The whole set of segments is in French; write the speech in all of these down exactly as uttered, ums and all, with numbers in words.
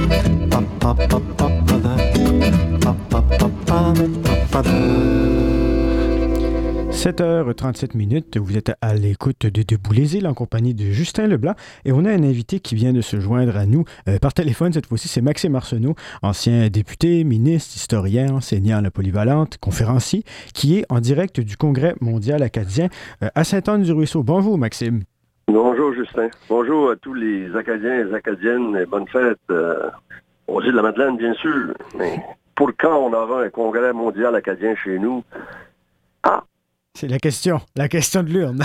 sept heures trente-sept minutes, vous êtes à l'écoute de Debout les îles en compagnie de Justin Leblanc et on a un invité qui vient de se joindre à nous euh, par téléphone. Cette fois-ci, c'est Maxime Arsenault, ancien député, ministre, historien, enseignant à la Polyvalente, conférencier, qui est en direct du Congrès mondial acadien euh, à Sainte-Anne-du-Ruisseau. Bonjour, Maxime. Bonjour, Justin. Bonjour à tous les Acadiens et les Acadiennes et bonne fête euh, aux îles de la Madeleine, bien sûr. Mais pour quand on aura un Congrès mondial acadien chez nous? Ah! C'est la question, la question de l'urne.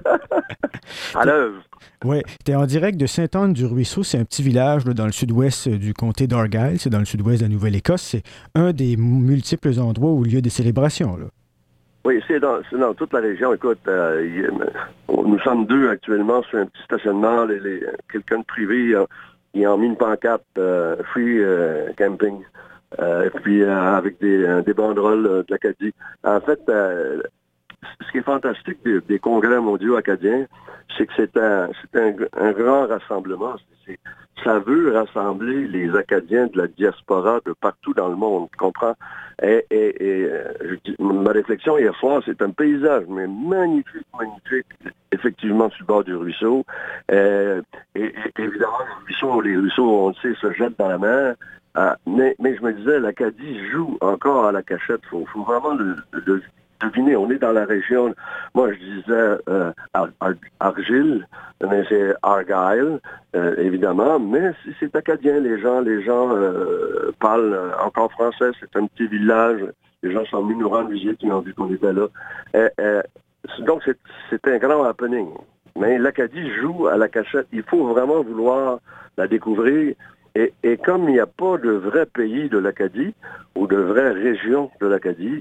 À l'œuvre. Oui, tu es en direct de Sainte-Anne-du-Ruisseau. C'est un petit village là, dans le sud-ouest du comté d'Argyll. C'est dans le sud-ouest de la Nouvelle-Écosse. C'est un des multiples endroits où il y a des célébrations. Là. Oui, c'est dans, c'est dans toute la région. Écoute, euh, il, nous sommes deux actuellement sur un petit stationnement. Les, les, quelqu'un de privé, euh, il a mis une pancarte euh, « Free euh, Camping euh, ». Puis euh, avec des, euh, des banderoles euh, de l'Acadie. En fait, euh, ce qui est fantastique des, des congrès mondiaux acadiens, c'est que c'est un, c'est un, un grand rassemblement. C'est, ça veut rassembler les Acadiens de la diaspora de partout dans le monde, tu comprends? Et, et, et je, ma réflexion hier soir, c'est un paysage, mais magnifique, magnifique, effectivement sur le bord du ruisseau. Euh, et, et évidemment, les ruisseaux, les ruisseaux, on le sait, se jettent dans la mer. Euh, mais, mais je me disais, l'Acadie joue encore à la cachette. Il faut, faut vraiment le, le devinez, on est dans la région, moi je disais euh, Ar- Ar- Argyll, mais c'est Argyll, euh, évidemment, mais c'est, c'est acadien, les gens, les gens euh, parlent encore français, c'est un petit village, les gens sont venus nous rendre visite, ils ont vu qu'on était là. Et, et, donc c'est, c'est un grand happening. Mais l'Acadie joue à la cachette, il faut vraiment vouloir la découvrir. Et, et comme il n'y a pas de vrai pays de l'Acadie, ou de vraie région de l'Acadie,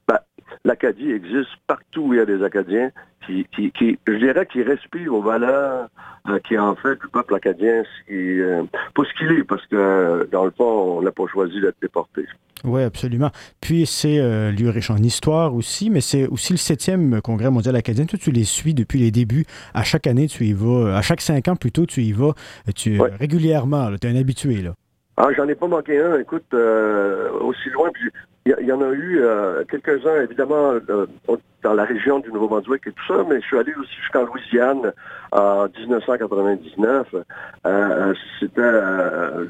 l'Acadie existe partout où il y a des Acadiens qui, qui, qui je dirais, qui respirent aux valeurs euh, qui en fait le peuple acadien, qui, euh, pas ce qu'il est, parce que dans le fond, on n'a pas choisi d'être déporté. Oui, absolument. Puis c'est un lieu riche en histoire aussi, mais c'est aussi le septième Congrès mondial acadien. Toi, tu les suis depuis les débuts. À chaque année, tu y vas. À chaque cinq ans, plutôt, tu y vas tu, ouais. régulièrement. Tu es un habitué, là. Ah, j'en ai pas manqué un. Écoute, euh, aussi loin, puis il y, y en a eu euh, quelques-uns, évidemment, euh, dans la région du Nouveau-Brunswick et tout ça, mais je suis allé aussi jusqu'en Louisiane en dix-neuf cent quatre-vingt-dix-neuf. Euh, c'était, euh,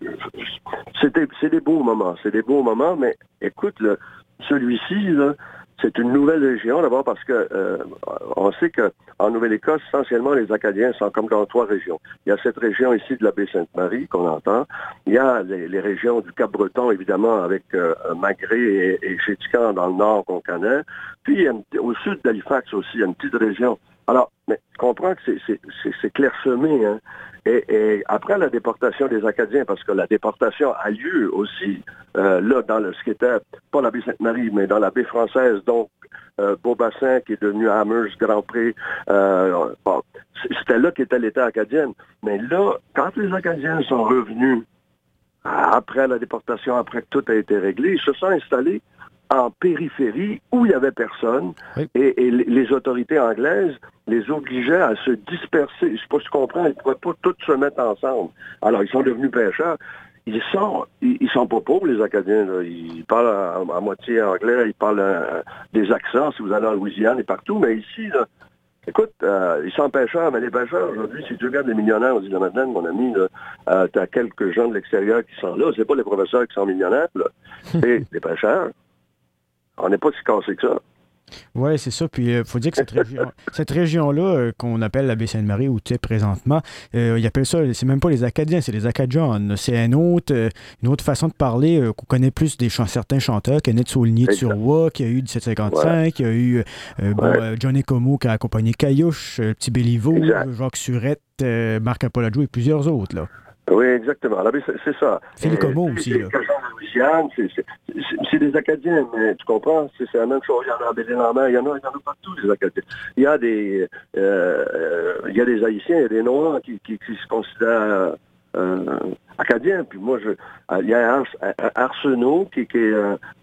c'était, c'est des beaux moments, c'est des beaux moments, mais écoute, là, celui-ci, là, c'est une nouvelle région, d'abord parce que euh, on sait qu'en Nouvelle-Écosse, essentiellement, les Acadiens sont comme dans trois régions. Il y a cette région ici de la baie Sainte-Marie qu'on entend. Il y a les, les régions du Cap-Breton, évidemment, avec euh, Magret et, et Chétican dans le nord qu'on connaît. Puis, il y a une, au sud d'Halifax aussi, il y a une petite région. Alors, mais tu comprends que c'est, c'est, c'est, c'est clairsemé, hein? Et, et après la déportation des Acadiens, parce que la déportation a lieu aussi, euh, là, dans le, ce qui était, pas la baie Sainte-Marie, mais dans la baie française, donc euh, Beaubassin, qui est devenu Amherst, Grand Pré, euh, bon, c'était là qu'était l'État acadienne. Mais là, quand les Acadiens sont revenus, après la déportation, après que tout a été réglé, ils se sont installés en périphérie où il n'y avait personne, oui. et, et les autorités anglaises les obligeaient à se disperser. Je ne sais pas si tu comprends, ils ne pouvaient pas tous se mettre ensemble. Alors, ils sont devenus pêcheurs. Ils sont ils, ils sont pas pauvres, les Acadiens. Là. Ils parlent à, à moitié anglais, ils parlent euh, des accents, si vous allez en Louisiane et partout, mais ici, là, écoute, euh, ils sont pêcheurs, mais les pêcheurs, aujourd'hui, si tu regardes les millionnaires aux îles de la Madeleine, mon ami, euh, tu as quelques gens de l'extérieur qui sont là. C'est pas les professeurs qui sont millionnaires, là. C'est les pêcheurs. On n'est pas si cassé que ça. Oui, c'est ça. Puis il euh, faut dire que cette, région, cette région-là, euh, qu'on appelle la baie Sainte-Marie, où tu es présentement, euh, ils appellent ça, c'est même pas les Acadiens, c'est les Acadians. C'est un autre, euh, une autre façon de parler, euh, qu'on connaît plus des ch- certains chanteurs, Kenneth Saulnier-Turwa, qui a eu dix-sept cinquante-cinq, il ouais. y a eu euh, bon, ouais. euh, Johnny Como qui a accompagné Caillouche, euh, Petit Béliveau, exact. Jacques Surette, euh, Marc Apolladjo et plusieurs autres, là. Oui, exactement. Là, c'est, c'est ça. Phil Como aussi, c'est, là. C'est, c'est, c'est, c'est des Acadiens, mais tu comprends? C'est, c'est la même chose. Il y en a en Bélin-en-Mer, il y en a, il y en a partout, des Acadiens. Il y a des, euh, il y a des Haïtiens, il y a des Noirs qui, qui, qui se considèrent euh, Acadiens. Puis moi, je, il y a Ars, Arsenault qui, qui est... Euh,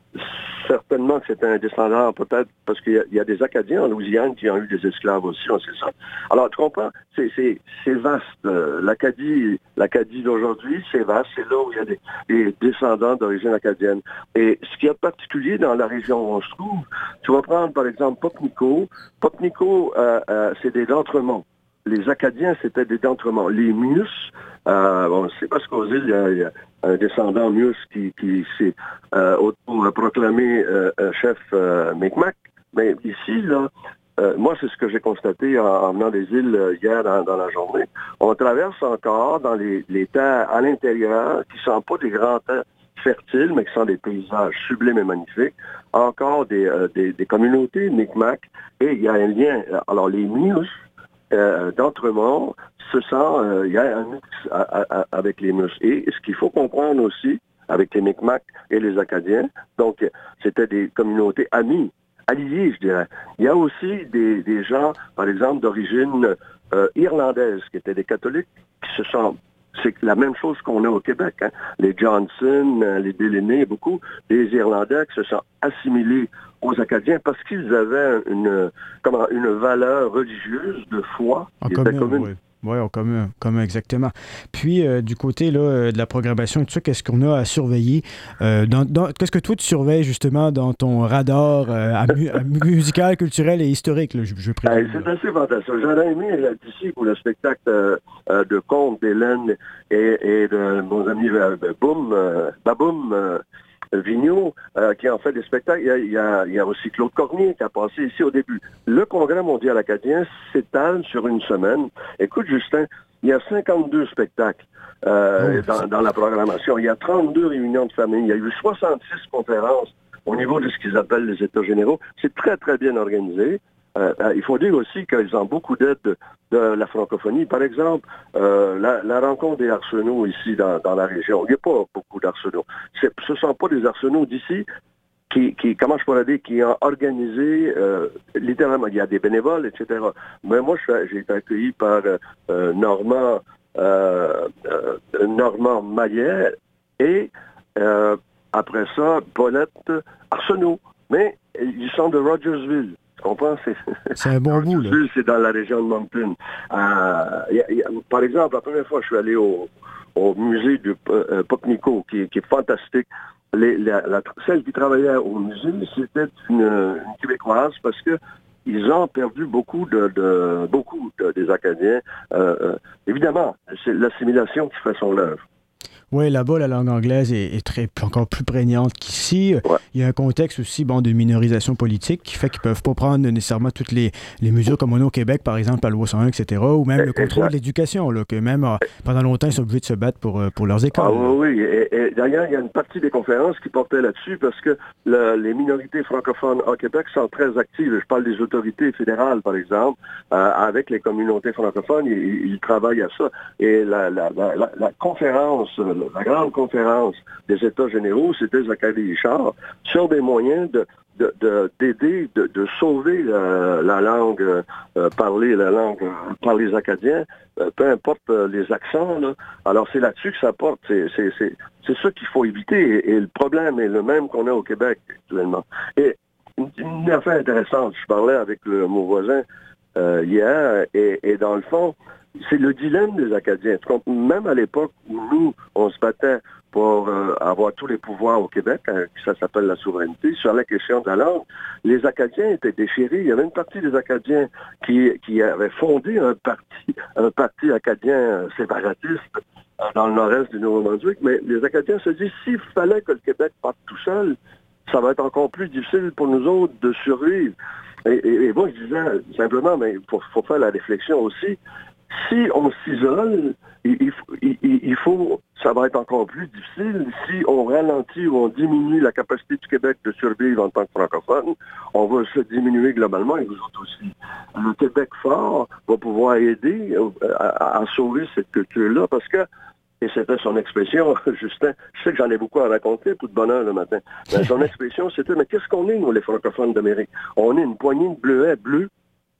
certainement que c'est un descendant, peut-être, parce qu'il y a, il y a des Acadiens en Louisiane qui ont eu des esclaves aussi, on sait ça. Alors, tu comprends? C'est, c'est, c'est vaste. Euh, L'Acadie, l'Acadie d'aujourd'hui, c'est vaste. C'est là où il y a des, des descendants d'origine acadienne. Et ce qui est particulier dans la région où on se trouve, tu vas prendre, par exemple, Pocnico. Pocnico, euh, euh, c'est des d'Entremont. Les Acadiens, c'était des d'Entremont. Les Mius, euh, bon, c'est parce qu'aux îles, il y a, il y a un descendant Mius qui, qui s'est euh, auto-proclamé euh, chef euh, Micmac. Mais ici, là, euh, moi, c'est ce que j'ai constaté en, en venant des îles euh, hier dans, dans la journée. On traverse encore dans les, les terres à l'intérieur, qui ne sont pas des grands terres fertiles, mais qui sont des paysages sublimes et magnifiques. Encore des, euh, des, des communautés Micmac. Et il y a un lien. Alors, les Mius, Euh, d'Entremont, ce sent, euh, il y a un mix à, à, à, avec les Mus. Et ce qu'il faut comprendre aussi, avec les Micmacs et les Acadiens, donc c'était des communautés amies, alliées, je dirais. Il y a aussi des, des gens, par exemple, d'origine euh, irlandaise, qui étaient des catholiques, qui se sont... C'est la même chose qu'on a au Québec. Hein? Les Johnson, les Delaney, beaucoup des Irlandais qui se sont assimilés aux Acadiens parce qu'ils avaient une, comment, une valeur religieuse de foi en commun, oui. Oui, en commun, commun, exactement. Puis, euh, du côté là, de la programmation, tout ça, qu'est-ce qu'on a à surveiller? Euh, dans, dans, qu'est-ce que toi, tu surveilles justement dans ton radar euh, à mu- à musical, culturel et historique, là, je, je présume, hey, c'est assez fantastique. J'aurais aimé être ici pour le spectacle euh, euh, de contes d'Hélène et, et de mon ami euh, Boum, euh, Baboum euh, Vigneault, euh, qui en fait des spectacles. Il y, a, il, y a, il y a aussi Claude Cornier qui a passé ici au début. Le Congrès mondial acadien s'étale sur une semaine. Écoute, Justin, il y a cinquante-deux spectacles euh, oh, dans, dans la programmation. Il y a trente-deux réunions de famille. Il y a eu soixante-six conférences au niveau de ce qu'ils appellent les États généraux. C'est très, très bien organisé. Euh, euh, il faut dire aussi qu'ils ont beaucoup d'aide de, de la francophonie. Par exemple, euh, la, la rencontre des arsenaux ici dans, dans la région. Il n'y a pas beaucoup d'arsenaux. C'est, ce ne sont pas des arsenaux d'ici qui, qui, comment je pourrais dire, qui ont organisé, euh, littéralement, il y a des bénévoles, et cetera. Mais moi, je, j'ai été accueilli par euh, Normand, euh, euh, Normand Maillet et euh, après ça, Paulette Arsenault. Mais ils sont de Rogersville. Tu comprends? C'est, c'est un bon bout, là. C'est dans la région de Moncton. Euh, y a, y a, par exemple, la première fois, je suis allé au, au musée de euh, Pocnico, qui, qui est fantastique. Les, la, la, celle qui travaillait au musée, c'était une, une Québécoise parce que ils ont perdu beaucoup de, de beaucoup de, des Acadiens. Euh, euh, évidemment, c'est l'assimilation qui fait son œuvre. Oui, là-bas, la langue anglaise est, est très, encore plus prégnante qu'ici. Ouais. Il y a un contexte aussi bon, de minorisation politique qui fait qu'ils ne peuvent pas prendre nécessairement toutes les, les mesures comme on a au Québec, par exemple, la loi cent un, et cetera, ou même le contrôle exact. de l'éducation, là, que même euh, pendant longtemps, ils sont obligés de se battre pour, pour leurs écoles. Ah oui, oui. Et, et d'ailleurs, il y a une partie des conférences qui portaient là-dessus parce que le, les minorités francophones au Québec sont très actives. Je parle des autorités fédérales, par exemple, euh, avec les communautés francophones, ils, ils travaillent à ça. Et la, la, la, la, la conférence, la grande conférence des États généraux, c'était Zachary Richard, sur des moyens de, de, de, d'aider, de, de sauver la, la langue euh, parlée, la langue euh, par les Acadiens, euh, peu importe euh, les accents. Là. Alors, c'est là-dessus que ça porte. C'est, c'est, c'est, c'est ça qu'il faut éviter. Et, et le problème est le même qu'on a au Québec actuellement. Et une, une affaire intéressante, je parlais avec le, mon voisin euh, hier, et, et dans le fond, c'est le dilemme des Acadiens. Même à l'époque où nous, on se battait pour euh, avoir tous les pouvoirs au Québec, hein, ça s'appelle la souveraineté, sur la question de la langue, les Acadiens étaient déchirés. Il y avait une partie des Acadiens qui, qui avaient fondé un parti, un parti acadien séparatiste dans le nord-est du Nouveau-Brunswick, mais les Acadiens se disent, s'il fallait que le Québec parte tout seul, ça va être encore plus difficile pour nous autres de survivre. Et, et, et moi, je disais simplement, mais il faut, faut faire la réflexion aussi. Si on s'isole, il, il, il faut, ça va être encore plus difficile. Si on ralentit ou on diminue la capacité du Québec de survivre en tant que francophone, on va se diminuer globalement et vous autres aussi. Le Québec fort va pouvoir aider à, à sauver cette culture-là parce que, et c'était son expression, Justin, je sais que j'en ai beaucoup à raconter, tout de bonheur le matin, mais son expression c'était, mais qu'est-ce qu'on est, nous, les francophones d'Amérique? On est une poignée de bleuets bleus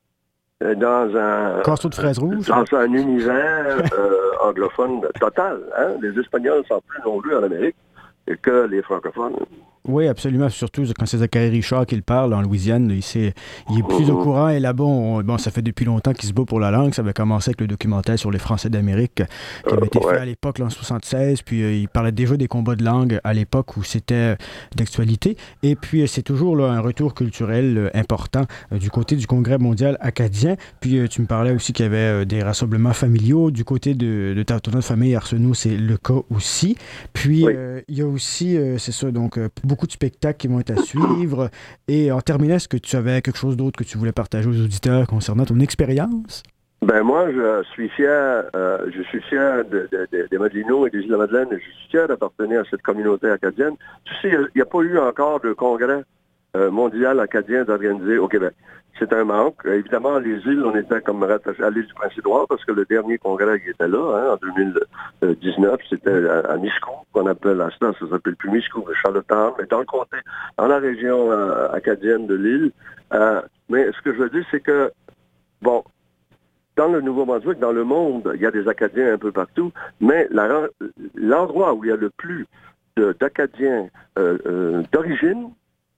dans un Casseau de fraises rouges, dans un univers euh, anglophone total. Hein? Les Espagnols sont plus nombreux en Amérique que les francophones. Oui, absolument. Surtout quand c'est Zachary Richard qui le parle en Louisiane, il, sait, il est plus mm-hmm. au courant. Et là-bas, on, bon, ça fait depuis longtemps qu'il se bat pour la langue. Ça avait commencé avec le documentaire sur les Français d'Amérique qui avait été euh, ouais. fait à l'époque, là, en soixante-seize. Puis euh, il parlait déjà des combats de langue à l'époque où c'était d'actualité. Et puis, euh, c'est toujours là, un retour culturel euh, important euh, du côté du Congrès mondial acadien. Puis, euh, tu me parlais aussi qu'il y avait euh, des rassemblements familiaux. Du côté de, de ta de famille Arsenault, c'est le cas aussi. Puis, oui. euh, il y a aussi, euh, c'est ça, donc, euh, beaucoup de spectacles qui vont être à suivre. Et en terminant, est-ce que tu avais quelque chose d'autre que tu voulais partager aux auditeurs concernant ton expérience? Ben moi, je suis fier, euh, je suis fier de, de, de, des Madelinos et des Îles-de-la-Madeleine. Je suis fier d'appartenir à cette communauté acadienne. Tu sais, il n'y a, a pas eu encore de congrès euh, mondial acadien d'organiser au Québec. C'est un manque. Euh, évidemment, les îles, on était comme rattachés à l'île du Prince-Édouard parce que le dernier congrès qui était là, hein, en deux mille dix-neuf, c'était à, à Miscou, qu'on appelle à ça, ça s'appelle plus Miscou, mais Charlottetown, mais dans le comté, dans la région euh, acadienne de l'île. Euh, mais ce que je veux dire, c'est que, bon, dans le Nouveau-Brunswick, dans le monde, il y a des Acadiens un peu partout, mais la, l'endroit où il y a le plus de, d'Acadiens euh, euh, d'origine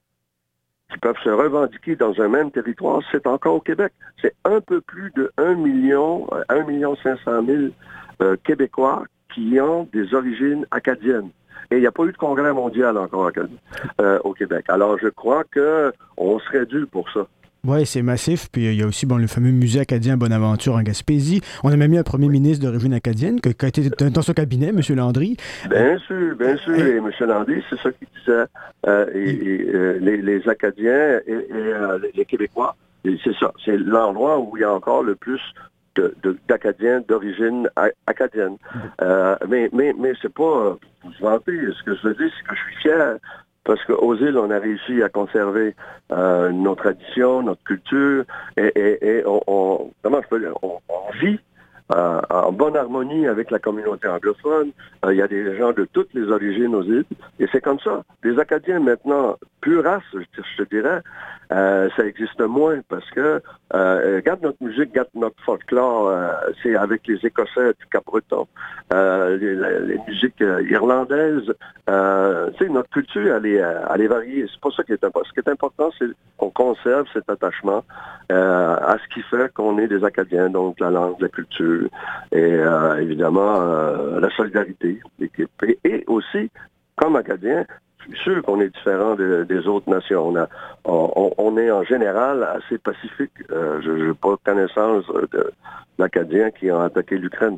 qui peuvent se revendiquer dans un même territoire, c'est encore au Québec. C'est un peu plus de un million, un million cinq cent mille euh, Québécois qui ont des origines acadiennes. Et il n'y a pas eu de congrès mondial encore euh, au Québec. Alors, je crois qu'on serait dû pour ça. Oui, c'est massif. Puis il y a aussi bon, le fameux musée acadien Bonaventure en Gaspésie. On a même eu un premier ministre d'origine acadienne qui a été dans son cabinet, M. Landry. Bien sûr, bien sûr. Et, et M. Landry, c'est ça qu'il disait. Euh, et, et, euh, les, les Acadiens et, et euh, les Québécois, et c'est ça. C'est l'endroit où il y a encore le plus de, de, d'Acadiens d'origine acadienne. Euh, mais mais, mais c'est pas pour se vanter. Ce que je veux dire, c'est que je suis fier. Parce qu'aux îles, on a réussi à conserver euh, nos traditions, notre culture, et, et, et on, on, comment je peux dire, on, on vit euh, en bonne harmonie avec la communauté anglophone. Euh, il y a des gens de toutes les origines aux îles, et c'est comme ça. Les Acadiens, maintenant, pure race, je, je te dirais, euh, ça existe moins, parce que, euh, regarde notre musique, regarde notre folklore, euh, c'est avec les Écossais du Cap-Breton, euh, les, les, les musiques euh, irlandaises, euh, tu sais, notre culture, elle est, elle est variée. C'est pas ça qui est important. Ce qui est important, c'est qu'on conserve cet attachement euh, à ce qui fait qu'on est des Acadiens, donc la langue, la culture, et euh, évidemment, euh, la solidarité, l'équipe. Et, et aussi, comme Acadiens, je suis sûr qu'on est différent de, des autres nations. On, a, on, on est en général assez pacifique. Euh, je n'ai pas connaissance de, d'Acadiens qui ont attaqué l'Ukraine.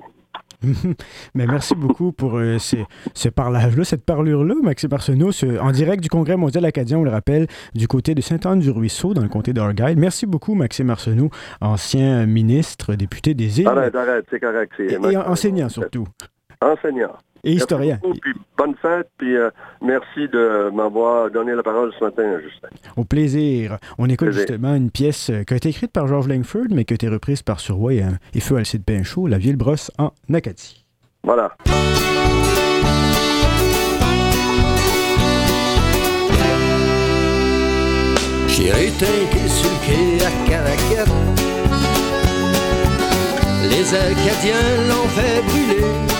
Mais merci beaucoup pour euh, ces, ce parlage-là, cette parlure-là, Maxime Arsenault, ce, en direct du Congrès mondial acadien, on le rappelle, du côté de Sainte-Anne-du-Ruisseau, dans le comté d'Argyll. Merci beaucoup, Maxime Arsenault, ancien ministre, député des Îles. Arrête, arrête, c'est correct. C'est et, et enseignant, surtout. Enseignant. Et historien. Beaucoup, puis bonne fête, puis euh, merci de m'avoir donné la parole ce matin, Justin. Au plaisir. On écoute plaisir. justement une pièce qui a été écrite par George Langford, mais qui a été reprise par Surroy et, et Feu Alcide Pinchot, La Vieille Brosse en Acadie. Voilà. J'irai tinker sur le quai à Caracat. Les Acadiens l'ont fait brûler.